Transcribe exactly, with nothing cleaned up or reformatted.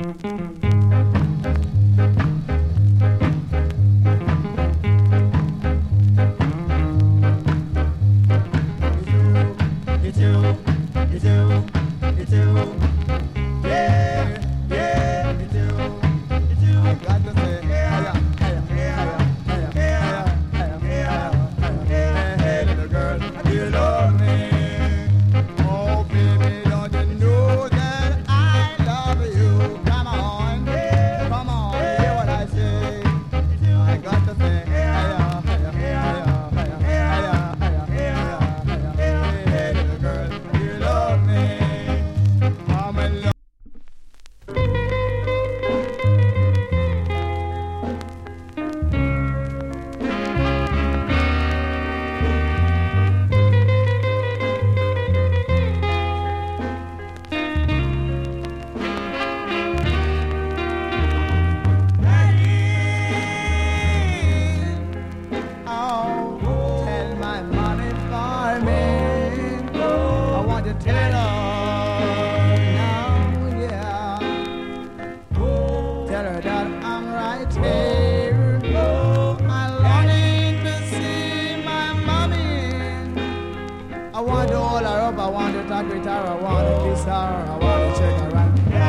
I want to hold her up, I want to talk with her, I want to kiss her, I want